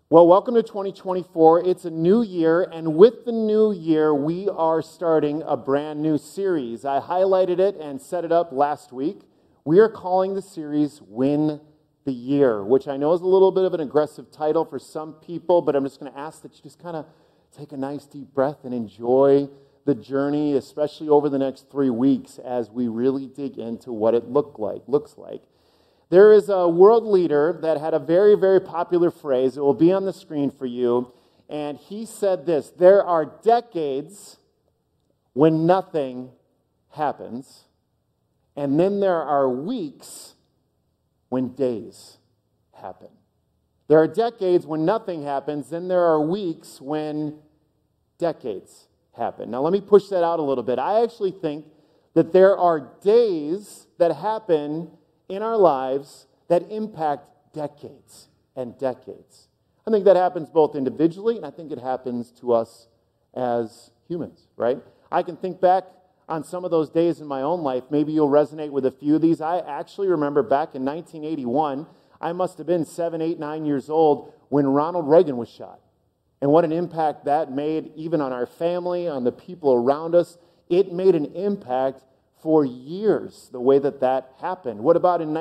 Well, welcome to 2024. It's a new year, and with the new year, we are starting a brand new series. I highlighted it and set it up last week. We are calling the series Win the Year, which I know is a little bit of an aggressive title for some people, but I'm just going to ask that you just kind of take a nice deep breath and enjoy the journey, especially over the next 3 weeks as we really dig into what it looks like. There is a world leader that had a very, very popular phrase. It will be on the screen for you. And he said this: there are decades when nothing happens, and then there are weeks when days happen. There are decades when nothing happens, then there are weeks when decades happen. Now, let me push that out a little bit. I actually think that there are days that happen in our lives that impact decades and decades. I think that happens both individually, and I think it happens to us as humans, right? I can think back on some of those days in my own life. Maybe you'll resonate with a few of these. I actually remember back in 1981, I must have been 7, 8, 9 years old when Ronald Reagan was shot. And what an impact that made even on our family, on the people around us. It made an impact for years, the way that happened. What about in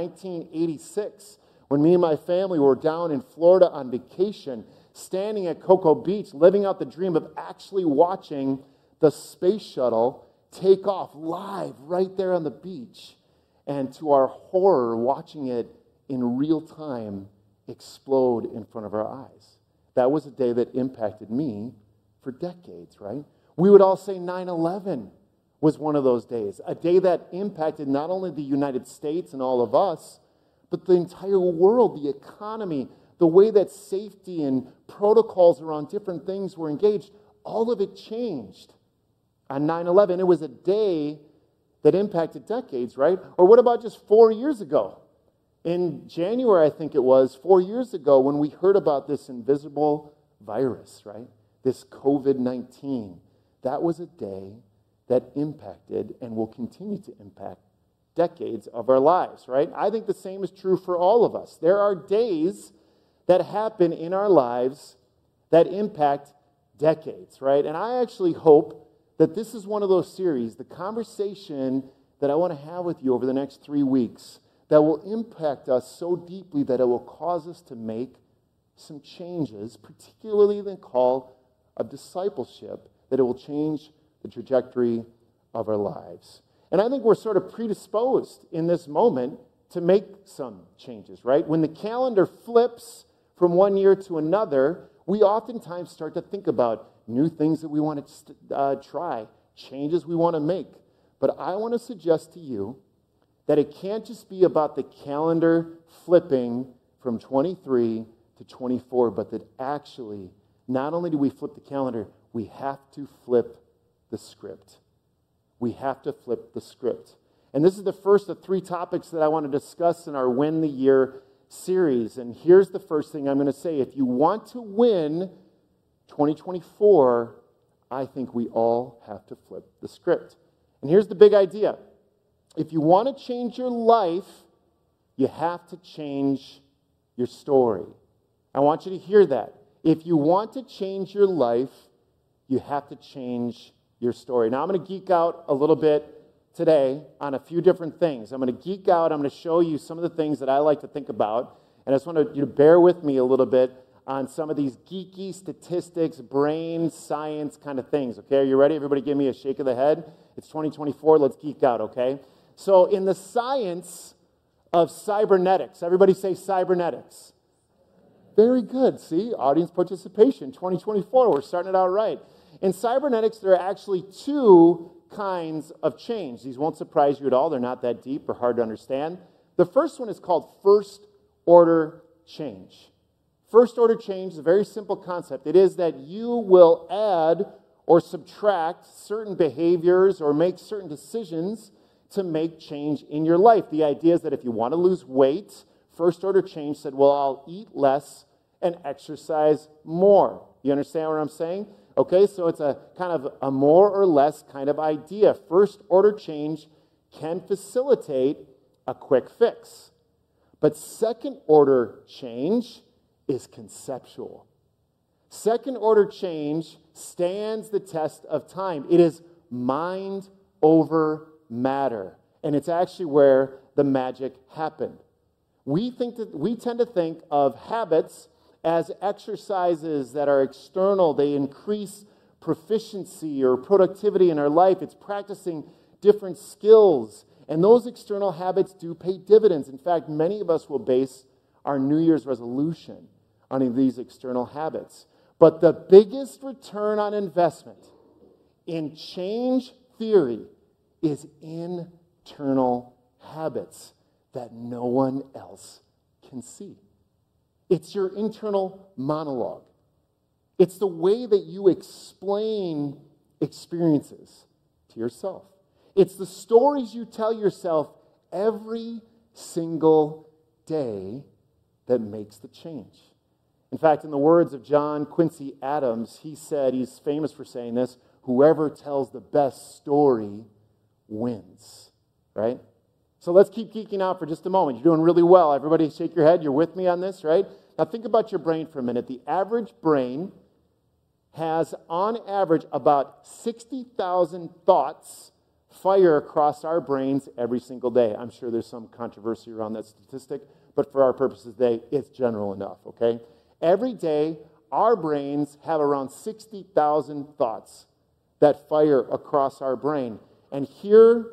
1986, when me and my family were down in Florida on vacation, standing at Cocoa Beach, living out the dream of actually watching the space shuttle take off live right there on the beach, and to our horror, watching it in real time explode in front of our eyes. That was a day that impacted me for decades, right? We would all say 9/11 was one of those days, a day that impacted not only the United States and all of us, but the entire world, the economy, the way that safety and protocols around different things were engaged. All of it changed on 9/11. It was a day that impacted decades, right? Or what about just 4 years ago? In January, I think it was, 4 years ago, when we heard about this invisible virus, right? This COVID-19. That was a day that impacted and will continue to impact decades of our lives, right? I think the same is true for all of us. There are days that happen in our lives that impact decades, right? And I actually hope that this is one of those series, the conversation that I want to have with you over the next 3 weeks, that will impact us so deeply that it will cause us to make some changes, particularly the call of discipleship, that it will change the trajectory of our lives. And I think we're sort of predisposed in this moment to make some changes, right? When the calendar flips from one year to another, we oftentimes start to think about new things that we want to try, changes we want to make. But I want to suggest to you that it can't just be about the calendar flipping from 23 to 24, but that actually, not only do we flip the calendar, we have to flip the script. We have to flip the script. And this is the first of 3 topics that I want to discuss in our Win the Year series. And here's the first thing I'm going to say. If you want to win 2024, I think we all have to flip the script. And here's the big idea. If you want to change your life, you have to change your story. I want you to hear that. If you want to change your life, you have to change your story. Now, I'm going to geek out a little bit today on a few different things. I'm going to geek out. I'm going to show you some of the things that I like to think about. And I just want you to bear with me a little bit on some of these geeky statistics, brain science kind of things. Okay, are you ready? Everybody give me a shake of the head. It's 2024. Let's geek out, okay? So in the science of cybernetics, everybody say cybernetics. Very good. See, audience participation, 2024. We're starting it out right. In cybernetics, there are actually 2 kinds of change. These won't surprise you at all. They're not that deep or hard to understand. The first one is called first-order change. First-order change is a very simple concept. It is that you will add or subtract certain behaviors or make certain decisions to make change in your life. The idea is that if you want to lose weight, first-order change said, well, I'll eat less and exercise more. You understand what I'm saying? Okay, so it's a kind of a more or less kind of idea. First order change can facilitate a quick fix. But second order change is conceptual. Second order change stands the test of time. It is mind over matter. And it's actually where the magic happened. We tend to think of habits as exercises that are external. They increase proficiency or productivity in our life. It's practicing different skills. And those external habits do pay dividends. In fact, many of us will base our New Year's resolution on these external habits. But the biggest return on investment in change theory is internal habits that no one else can see. It's your internal monologue. It's the way that you explain experiences to yourself. It's the stories you tell yourself every single day that makes the change. In fact, in the words of John Quincy Adams, he said, he's famous for saying this, whoever tells the best story wins, right? So let's keep geeking out for just a moment. You're doing really well. Everybody shake your head. You're with me on this, right? Now think about your brain for a minute. The average brain has, on average, about 60,000 thoughts fire across our brains every single day. I'm sure there's some controversy around that statistic, but for our purposes today, it's general enough, okay? Every day, our brains have around 60,000 thoughts that fire across our brain. And here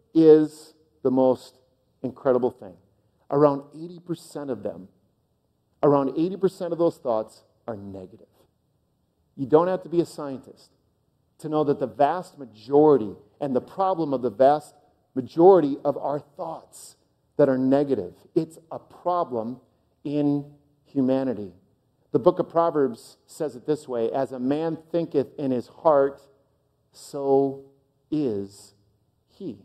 is the most incredible thing. Around 80% of them, around 80% of those thoughts are negative. You don't have to be a scientist to know that the vast majority and the problem of the vast majority of our thoughts that are negative, it's a problem in humanity. The book of Proverbs says it this way, as a man thinketh in his heart, so is he.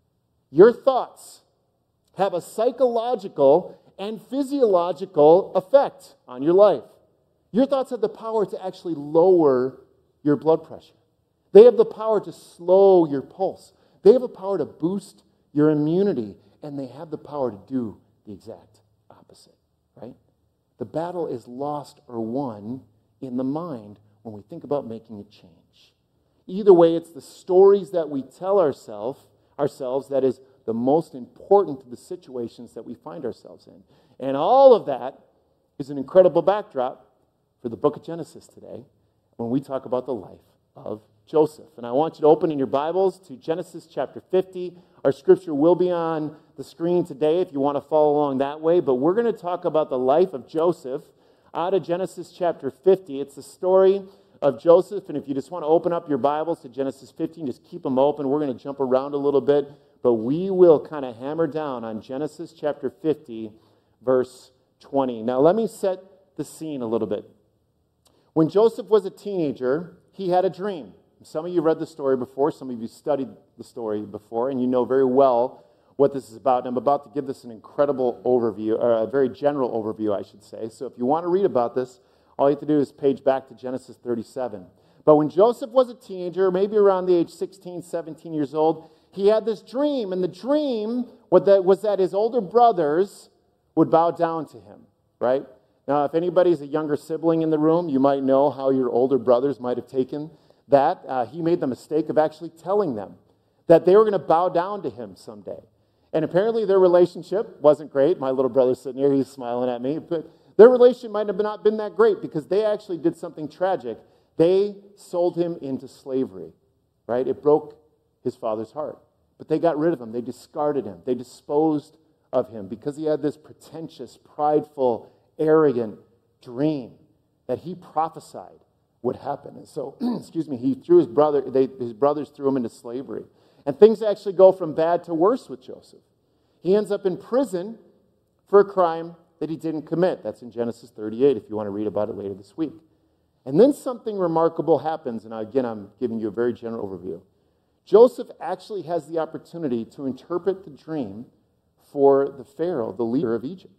Your thoughts have a psychological and physiological effect on your life. Your thoughts have the power to actually lower your blood pressure. They have the power to slow your pulse. They have the power to boost your immunity. And they have the power to do the exact opposite, right? The battle is lost or won in the mind when we think about making a change. Either way, it's the stories that we tell ourselves that is the most important to the situations that we find ourselves in. And all of that is an incredible backdrop for the book of Genesis today when we talk about the life of Joseph. And I want you to open in your Bibles to Genesis chapter 50. Our scripture will be on the screen today if you want to follow along that way. But we're going to talk about the life of Joseph out of Genesis chapter 50. It's the story of Joseph. And if you just want to open up your Bibles to Genesis 15, just keep them open. We're going to jump around a little bit. But we will kind of hammer down on Genesis chapter 50, verse 20. Now let me set the scene a little bit. When Joseph was a teenager, he had a dream. Some of you read the story before. Some of you studied the story before, and you know very well what this is about. And I'm about to give this an incredible overview, or a very general overview, I should say. So if you want to read about this, all you have to do is page back to Genesis 37. But when Joseph was a teenager, maybe around the age 16, 17 years old, he had this dream. And the dream was that his older brothers would bow down to him, right? Now, if anybody's a younger sibling in the room, you might know how your older brothers might have taken that. He made the mistake of actually telling them that they were going to bow down to him someday. And apparently their relationship wasn't great. My little brother's sitting here, he's smiling at me. But their relationship might have not been that great because they actually did something tragic. They sold him into slavery, right? It broke his father's heart. But they got rid of him. They discarded him. They disposed of him because he had this pretentious, prideful, arrogant dream that he prophesied would happen. And so, he threw his brothers threw him into slavery. And things actually go from bad to worse with Joseph. He ends up in prison for a crime that he didn't commit. That's in Genesis 38 if you want to read about it later this week. And then something remarkable happens, and again, I'm giving you a very general overview. Joseph actually has the opportunity to interpret the dream for the Pharaoh, the leader of Egypt.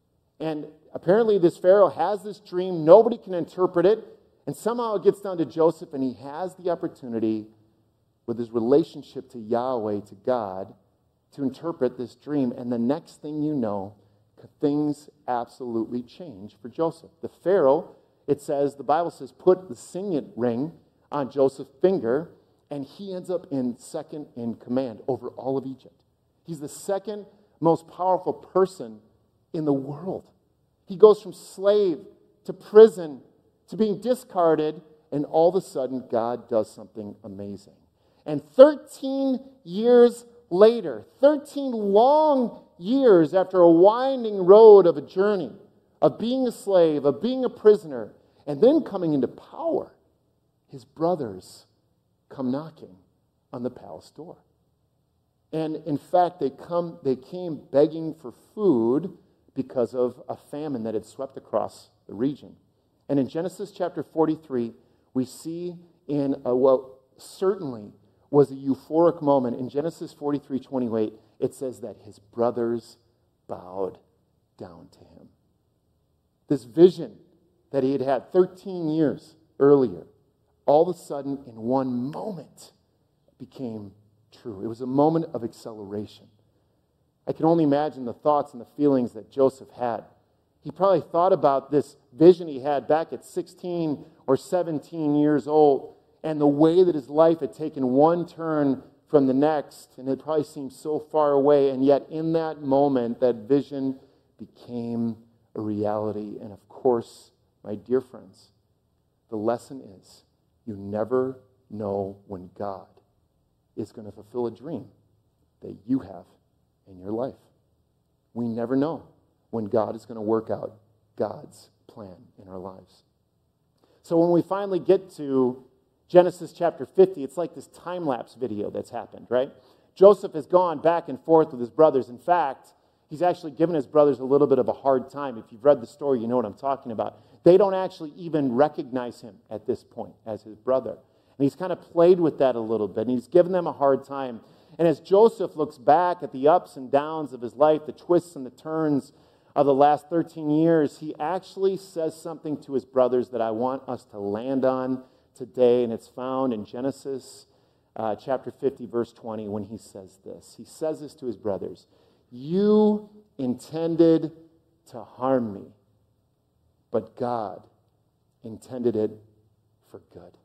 And apparently this Pharaoh has this dream. Nobody can interpret it. And somehow it gets down to Joseph, and he has the opportunity with his relationship to Yahweh, to God, to interpret this dream. And the next thing you know, things absolutely change for Joseph. The Pharaoh it says, the Bible says, put the signet ring on Joseph's finger, and he ends up second in command over all of Egypt. He's the second most powerful person in the world. He goes from slave to prison to being discarded, and all of a sudden, God does something amazing. And 13 years later, 13 long years after a winding road of a journey, of being a slave, of being a prisoner, and then coming into power, his brothers come knocking on the palace door. And in fact, they came begging for food because of a famine that had swept across the region. And in Genesis chapter 43, we see in what certainly was a euphoric moment. In Genesis 43:28, it says that his brothers bowed down to him. This vision that he had had 13 years earlier, all of a sudden, in one moment, became true. It was a moment of acceleration. I can only imagine the thoughts and the feelings that Joseph had. He probably thought about this vision he had back at 16 or 17 years old, and the way that his life had taken one turn from the next, and it probably seemed so far away, and yet in that moment, that vision became a reality. And of course, my dear friends, the lesson is, you never know when God is going to fulfill a dream that you have in your life. We never know when God is going to work out God's plan in our lives. So when we finally get to Genesis chapter 50, it's like this time-lapse video that's happened, right? Joseph has gone back and forth with his brothers. In fact, he's actually given his brothers a little bit of a hard time. If you've read the story, you know what I'm talking about. They don't actually even recognize him at this point as his brother. And he's kind of played with that a little bit, and he's given them a hard time. And as Joseph looks back at the ups and downs of his life, the twists and the turns of the last 13 years, he actually says something to his brothers that I want us to land on today, and it's found in Genesis chapter 50, verse 20, when he says this. He says this to his brothers, "You intended to harm me, but God intended it for good."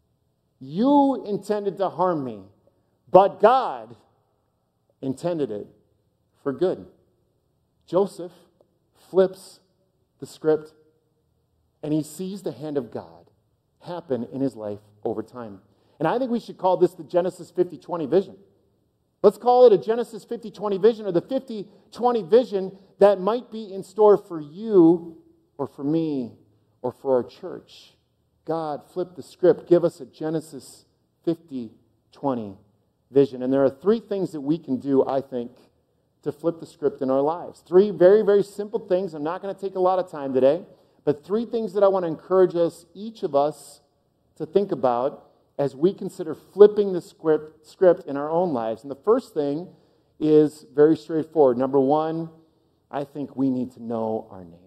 You intended to harm me, but God intended it for good. Joseph flips the script, and he sees the hand of God happen in his life over time. And I think we should call this the Genesis 50-20 vision. Let's call it a Genesis 50-20 vision, or the 50-20 vision that might be in store for you or for me or for our church. God flipped the script, give us a Genesis 50-20 vision. And there are three things that we can do, I think, to flip the script in our lives. Three very, very simple things. I'm not going to take a lot of time today, but three things that I want to encourage us, each of us, to think about as we consider flipping the script in our own lives. And the first thing is very straightforward. Number one, I think we need to know our name.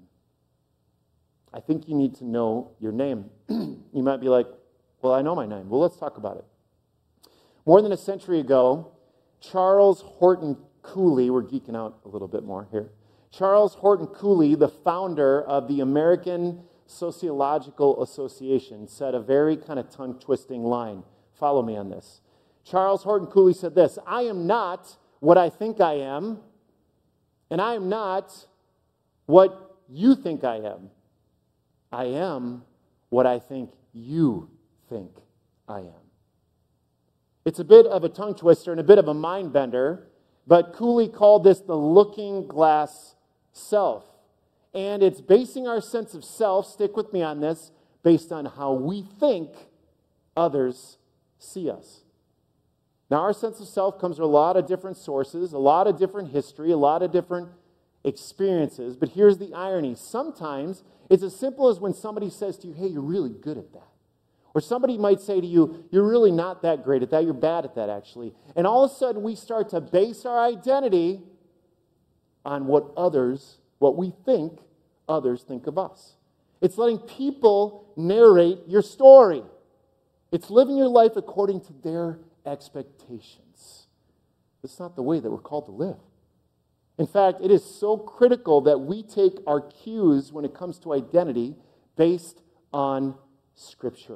I think you need to know your name. You might be like, well, I know my name. Well, let's talk about it. More than a century ago, Charles Horton Cooley, we're geeking out a little bit more here. Charles Horton Cooley, the founder of the American Sociological Association, said a very kind of tongue-twisting line. Follow me on this. Charles Horton Cooley said this: "I am not what I think I am, and I am not what you think I am. I am what I think you think I am." It's a bit of a tongue twister and a bit of a mind bender, but Cooley called this the looking glass self. And it's basing our sense of self, stick with me on this, based on how we think others see us. Now, our sense of self comes from a lot of different sources, a lot of different history, a lot of different experiences. But here's the irony. Sometimes it's as simple as when somebody says to you, "Hey, you're really good at that." Or somebody might say to you, "You're really not that great at that. You're bad at that, actually." And all of a sudden, we start to base our identity on what we think others think of us. It's letting people narrate your story. It's living your life according to their expectations. It's not the way that we're called to live. In fact, it is so critical that we take our cues when it comes to identity based on Scripture.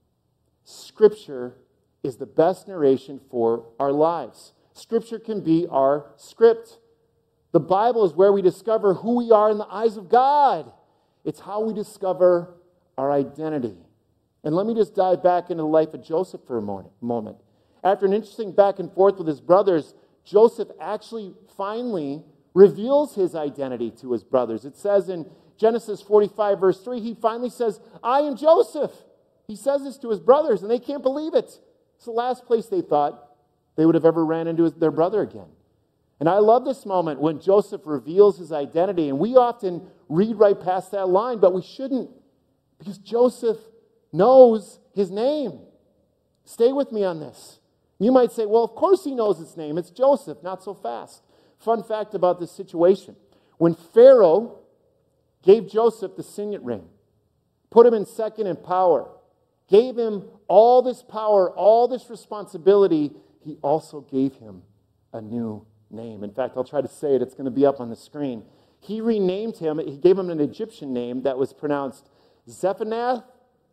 Scripture is the best narration for our lives. Scripture can be our script. The Bible is where we discover who we are in the eyes of God. It's how we discover our identity. And let me just dive back into the life of Joseph for a moment. After an interesting back and forth with his brothers, Joseph actually finally reveals his identity to his brothers. It says in Genesis 45, verse 3, he finally says, I am Joseph. He says this to his brothers, and they can't believe it. It's the last place they thought they would have ever ran into their brother again. And I love this moment when Joseph reveals his identity, and we often read right past that line, but we shouldn't, because Joseph knows his name. Stay with me on this. You might say, well, of course he knows his name. It's Joseph. Not so fast. Fun fact about this situation. When Pharaoh gave Joseph the signet ring, put him in second in power, gave him all this power, all this responsibility, he also gave him a new name. In fact, I'll try to say it. It's going to be up on the screen. He renamed him. He gave him an Egyptian name that was pronounced Zephanath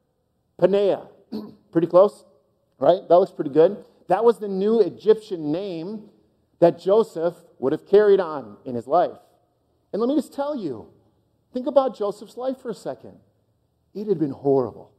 Paneah. Pretty close, right? That looks pretty good. That was the new Egyptian name that Joseph would have carried on in his life. And let me just tell you, think about Joseph's life for a second. It had been horrible.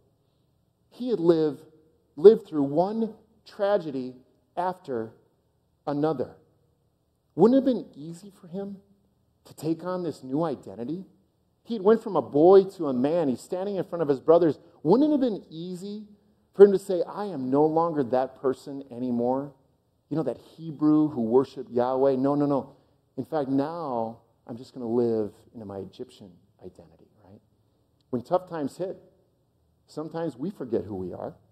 He had lived through one tragedy after another. Wouldn't it have been easy for him to take on this new identity? He had went from a boy to a man. He's standing in front of his brothers. Wouldn't it have been easy for him to say, I am no longer that person anymore? You know, that Hebrew who worshiped Yahweh? No. In fact, now I'm just going to live into my Egyptian identity, right? When tough times hit, sometimes we forget who we are.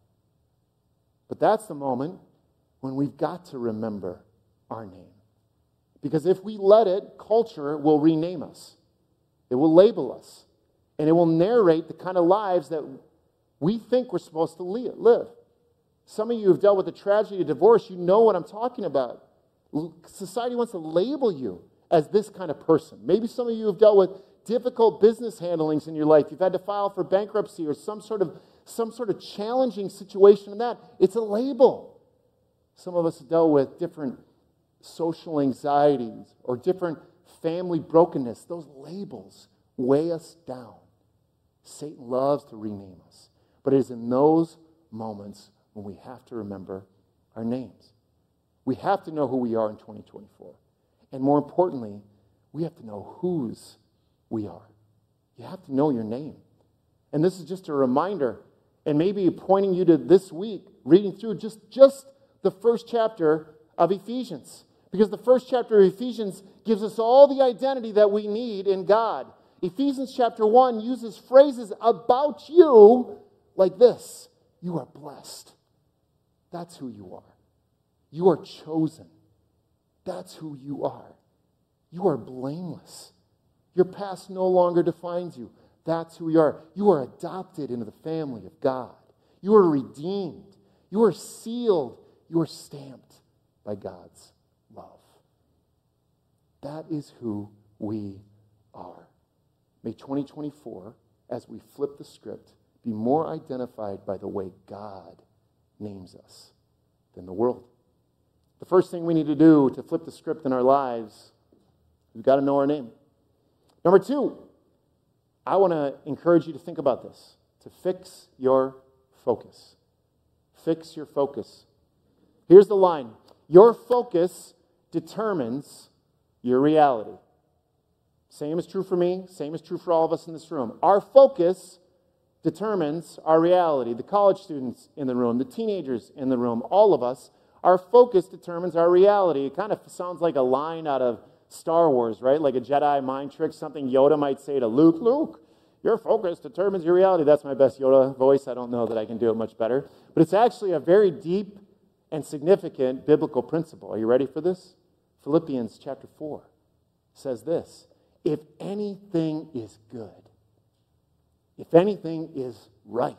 But that's the moment when we've got to remember our name. Because if we let it, culture will rename us. It will label us. And it will narrate the kind of lives that we think we're supposed to live. Some of you have dealt with the tragedy of divorce. You know what I'm talking about. Society wants to label you as this kind of person. Maybe some of you have dealt with difficult business handlings in your life. You've had to file for bankruptcy or some sort of challenging situation in that. It's a label. Some of us have dealt with different social anxieties or different family brokenness. Those labels weigh us down. Satan loves to rename us. But it is in those moments when we have to remember our names. We have to know who we are in 2024. And more importantly, we have to know whose we are. You have to know your name. And this is just a reminder, and maybe pointing you to this week, reading through just the first chapter of Ephesians. Because the first chapter of Ephesians gives us all the identity that we need in God. Ephesians chapter 1 uses phrases about you like this. You are blessed. That's who you are. You are chosen. That's who you are. You are blameless. Your past no longer defines you. That's who you are. You are adopted into the family of God. You are redeemed. You are sealed. You are stamped by God's love. That is who we are. May 2024, as we flip the script, be more identified by the way God names us than the world. The first thing we need to do to flip the script in our lives, we've got to know our name. Number two, I want to encourage you to think about this, to fix your focus. Fix your focus. Here's the line. Your focus determines your reality. Same is true for me. Same is true for all of us in this room. Our focus determines our reality. The college students in the room, the teenagers in the room, all of us, our focus determines our reality. It kind of sounds like a line out of Star Wars, right? Like a Jedi mind trick, something Yoda might say to Luke. Luke, your focus determines your reality. That's my best Yoda voice. I don't know that I can do it much better. But it's actually a very deep and significant biblical principle. Are you ready for this? Philippians chapter 4 says this. If anything is good, if anything is right,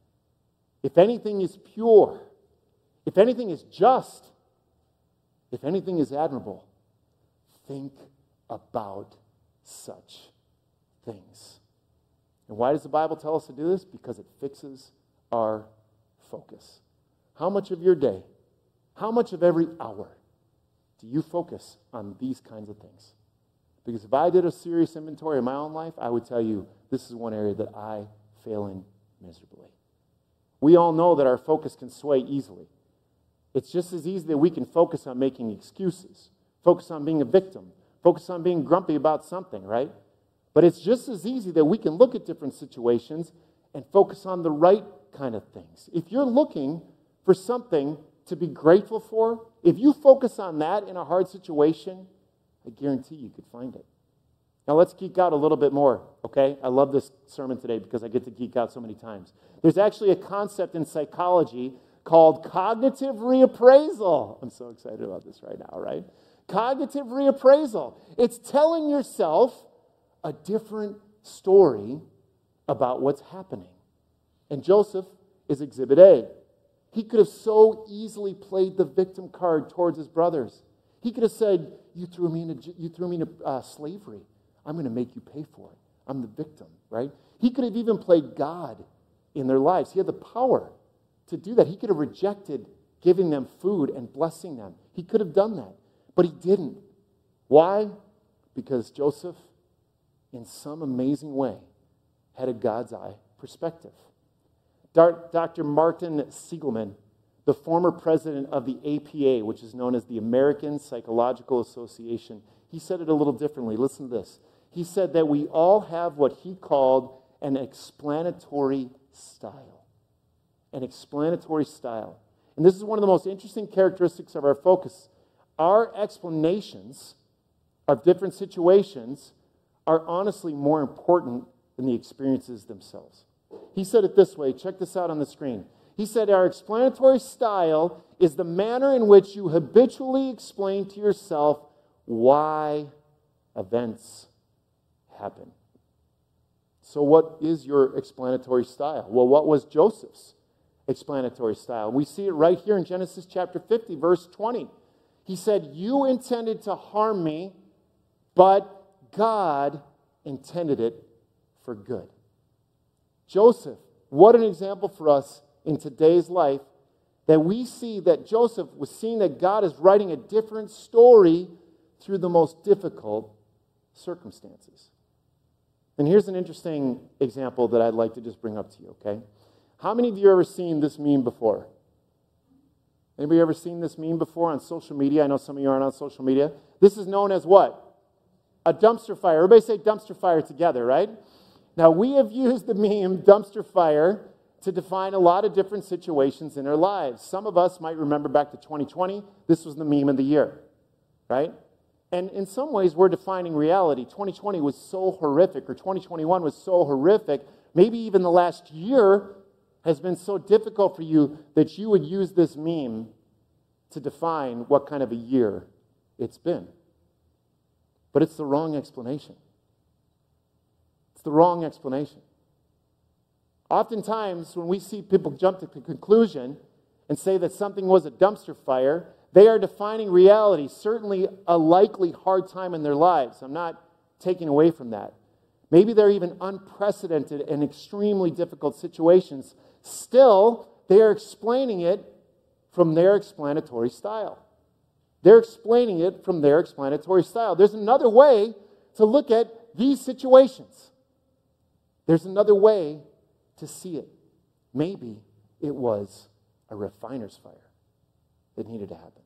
if anything is pure, if anything is just, if anything is admirable, think about such things. And why does the Bible tell us to do this? Because it fixes our focus. How much of your day, how much of every hour do you focus on these kinds of things? Because if I did a serious inventory of my own life, I would tell you this is one area that I fail in miserably. We all know that our focus can sway easily. It's just as easy that we can focus on making excuses, focus on being a victim, focus on being grumpy about something, right? But it's just as easy that we can look at different situations and focus on the right kind of things. If you're looking for something to be grateful for, if you focus on that in a hard situation, I guarantee you could find it. Now let's geek out a little bit more, okay? I love this sermon today because I get to geek out so many times. There's actually a concept in psychology called cognitive reappraisal. I'm so excited about this right now, right? Cognitive reappraisal. It's telling yourself a different story about what's happening. And Joseph is Exhibit A. He could have so easily played the victim card towards his brothers. He could have said, you threw me into slavery. I'm going to make you pay for it. I'm the victim, right? He could have even played God in their lives. He had the power to do that. He could have rejected giving them food and blessing them. He could have done that, but he didn't. Why? Because Joseph, in some amazing way, had a God's eye perspective. Dr. Martin Seligman, the former president of the APA, which is known as the American Psychological Association, he said it a little differently. Listen to this. He said that we all have what he called an explanatory style. An explanatory style. And this is one of the most interesting characteristics of our focus. Our explanations of different situations are honestly more important than the experiences themselves. He said it this way. Check this out on the screen. He said, our explanatory style is the manner in which you habitually explain to yourself why events happen. So what is your explanatory style? Well, what was Joseph's explanatory style? We see it right here in Genesis chapter 50, verse 20. He said, you intended to harm me, but God intended it for good. Joseph, what an example for us in today's life, that we see that Joseph was seeing that God is writing a different story through the most difficult circumstances. And here's an interesting example that I'd like to just bring up to you, okay? How many of you ever seen this meme before? Anybody ever seen this meme before on social media? I know some of you aren't on social media. This is known as what? A dumpster fire. Everybody say dumpster fire together, right? Now, we have used the meme dumpster fire to define a lot of different situations in our lives. Some of us might remember back to 2020. This was the meme of the year, right? And in some ways, we're defining reality. 2020 was so horrific, or 2021 was so horrific. Maybe even the last year has been so difficult for you that you would use this meme to define what kind of a year it's been. But it's the wrong explanation. It's the wrong explanation. Oftentimes, when we see people jump to the conclusion and say that something was a dumpster fire, they are defining reality, certainly a likely hard time in their lives. I'm not taking away from that. Maybe they're even unprecedented and extremely difficult situations. Still, they are explaining it from their explanatory style. They're explaining it from their explanatory style. There's another way to look at these situations. There's another way to see it. Maybe it was a refiner's fire that needed to happen.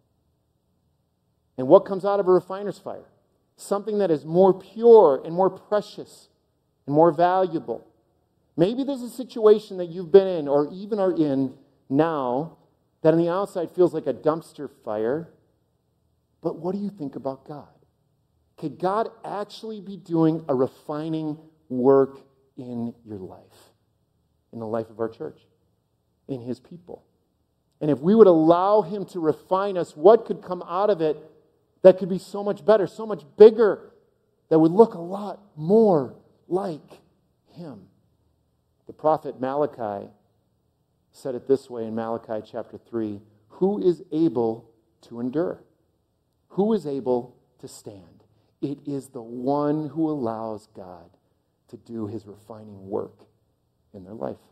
And what comes out of a refiner's fire? Something that is more pure and more precious and more valuable. Maybe there's a situation that you've been in or even are in now that on the outside feels like a dumpster fire. But what do you think about God? Could God actually be doing a refining work in your life? In the life of our church? In His people? And if we would allow Him to refine us, what could come out of it that could be so much better, so much bigger, that would look a lot more like Him? The prophet Malachi said it this way in Malachi chapter 3, who is able to endure? Who is able to stand? It is the one who allows God to do his refining work in their life.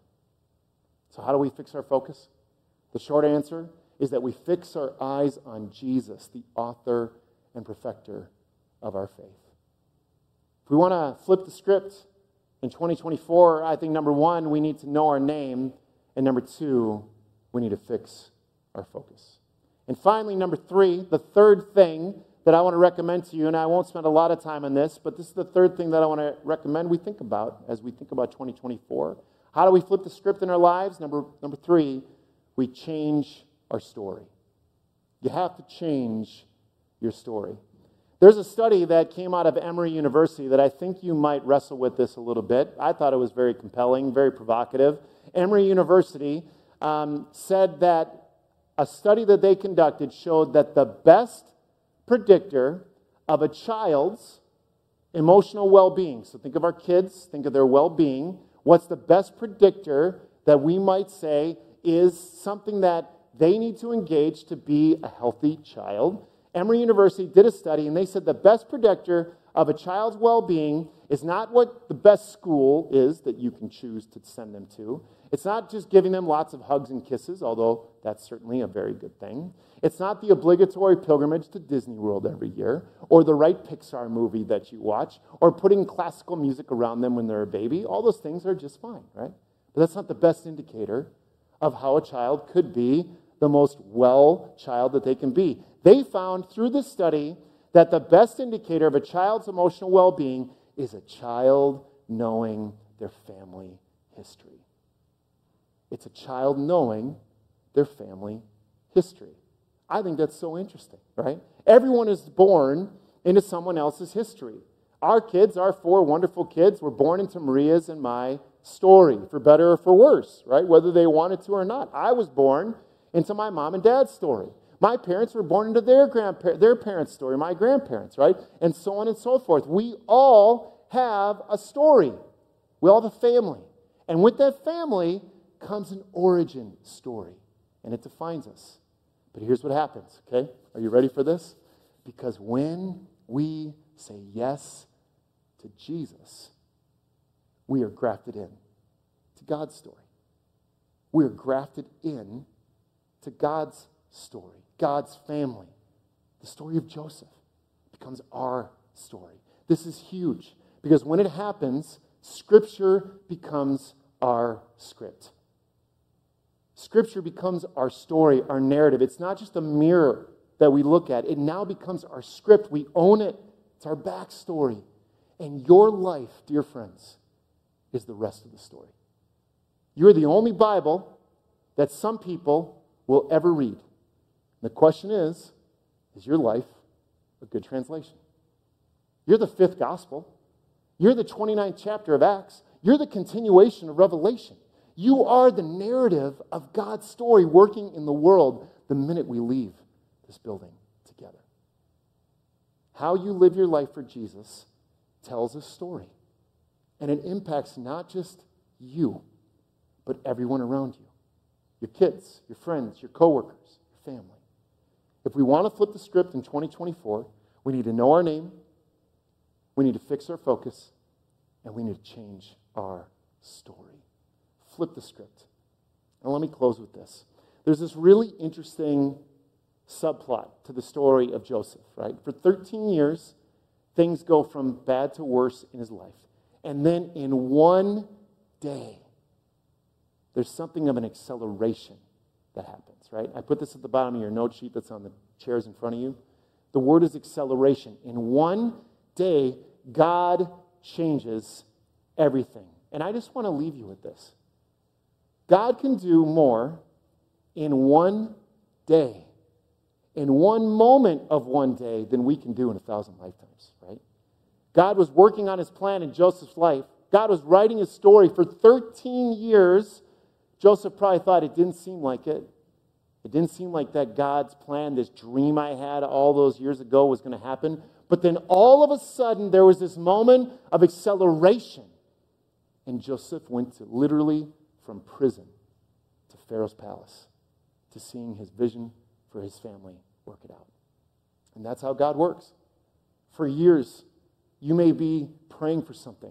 So how do we fix our focus? The short answer is that we fix our eyes on Jesus, the author and perfecter of our faith. If we want to flip the script in 2024, I think number one, we need to know our name, and number two, we need to fix our focus. And finally, number three, the third thing that I want to recommend to you, and I won't spend a lot of time on this, but this is the third thing that I want to recommend we think about as we think about 2024. How do we flip the script in our lives? Number three, we change our story. You have to change your story. There's a study that came out of Emory University that I think you might wrestle with this a little bit. I thought it was very compelling, very provocative. Emory University said that a study that they conducted showed that the best predictor of a child's emotional well-being, so think of our kids, think of their well-being, what's the best predictor that we might say is something that they need to engage to be a healthy child? Emory University did a study, and they said the best predictor of a child's well-being is not what the best school is that you can choose to send them to. It's not just giving them lots of hugs and kisses, although that's certainly a very good thing. It's not the obligatory pilgrimage to Disney World every year, or the right Pixar movie that you watch, or putting classical music around them when they're a baby. All those things are just fine, right? But that's not the best indicator of how a child could be the most well child that they can be. They found through this study that the best indicator of a child's emotional well-being is a child knowing their family history. It's a child knowing their family history. I think that's so interesting, right? Everyone is born into someone else's history. Our kids, our four wonderful kids, were born into Maria's and my story, for better or for worse, right? Whether they wanted to or not. I was born into my mom and dad's story. My parents were born into their parents' story, my grandparents, right? And so on and so forth. We all have a story. We all have a family. And with that family comes an origin story, and it defines us. But here's what happens, okay? Are you ready for this? Because when we say yes to Jesus, we are grafted in to God's story. We are grafted in to God's story, God's family. The story of Joseph becomes our story. This is huge because when it happens, Scripture becomes our script. Scripture becomes our story, our narrative. It's not just a mirror that we look at. It now becomes our script. We own it. It's our backstory. And your life, dear friends, is the rest of the story. You're the only Bible that some people will ever read. The question is your life a good translation? You're the fifth gospel. You're the 29th chapter of Acts. You're the continuation of Revelation. You are the narrative of God's story working in the world the minute we leave this building together. How you live your life for Jesus tells a story. And it impacts not just you, but everyone around you. Your kids, your friends, your coworkers, your family. If we want to flip the script in 2024, we need to know our name, we need to fix our focus, and we need to change our story. Flip the script. And let me close with this. There's this really interesting subplot to the story of Joseph, right? For 13 years, things go from bad to worse in his life. And then in one day, there's something of an acceleration that happens, right? I put this at the bottom of your note sheet that's on the chairs in front of you. The word is acceleration. In one day, God changes everything. And I just want to leave you with this. God can do more in one day, in one moment of one day, than we can do in 1,000 lifetimes, right? God was working on his plan in Joseph's life. God was writing his story for 13 years. Joseph probably thought it didn't seem like it. It didn't seem like that God's plan, this dream I had all those years ago was going to happen. But then all of a sudden, there was this moment of acceleration. And Joseph went to literally from prison to Pharaoh's palace to seeing his vision for his family work it out. And that's how God works. For years, you may be praying for something,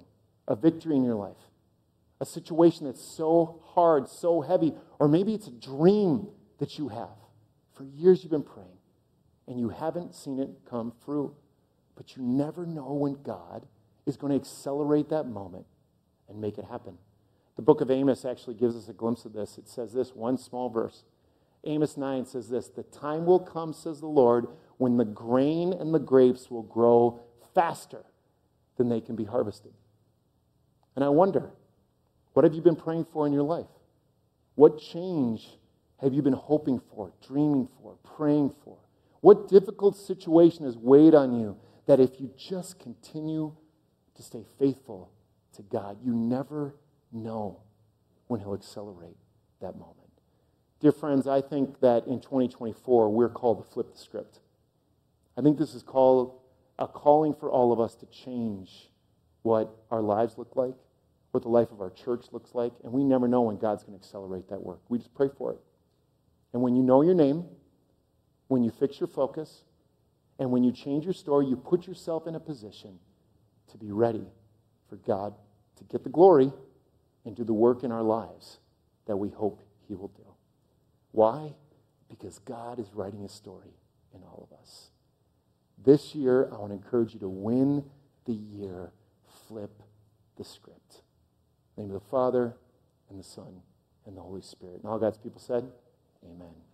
a victory in your life, a situation that's so hard, so heavy, or maybe it's a dream that you have. For years you've been praying, and you haven't seen it come through. But you never know when God is going to accelerate that moment and make it happen. The book of Amos actually gives us a glimpse of this. It says this, one small verse. Amos 9 says this, "The time will come, says the Lord, when the grain and the grapes will grow faster than they can be harvested." And I wonder, what have you been praying for in your life? What change have you been hoping for, dreaming for, praying for? What difficult situation has weighed on you that if you just continue to stay faithful to God, you never know when He'll accelerate that moment? Dear friends, I think that in 2024, we're called to flip the script. I think this is called a calling for all of us to change what our lives look like, what the life of our church looks like, and we never know when God's going to accelerate that work. We just pray for it. And when you know your name, when you fix your focus, and when you change your story, you put yourself in a position to be ready for God to get the glory and do the work in our lives that we hope He will do. Why? Because God is writing a story in all of us. This year, I want to encourage you to win the year, flip the script. In the name of the Father, and the Son, and the Holy Spirit. And all God's people said, amen.